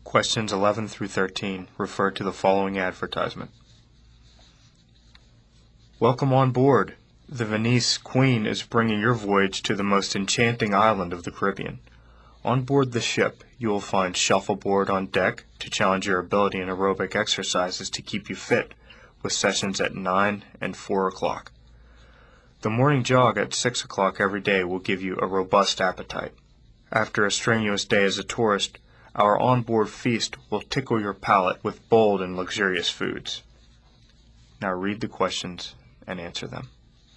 Questions 11 through 13 refer to the following advertisement. Welcome on board. The Venice Queen is bringing your voyage to the most enchanting island of the Caribbean. On board the ship, you will find shuffleboard on deck to challenge your ability in aerobic exercises to keep you fit, with sessions at 9 and 4 o'clock. The morning jog at 6 o'clock every day will give you a robust appetite. After a strenuous day as a tourist, our onboard feast will tickle your palate with bold and luxurious foods. Now read the questions and answer them.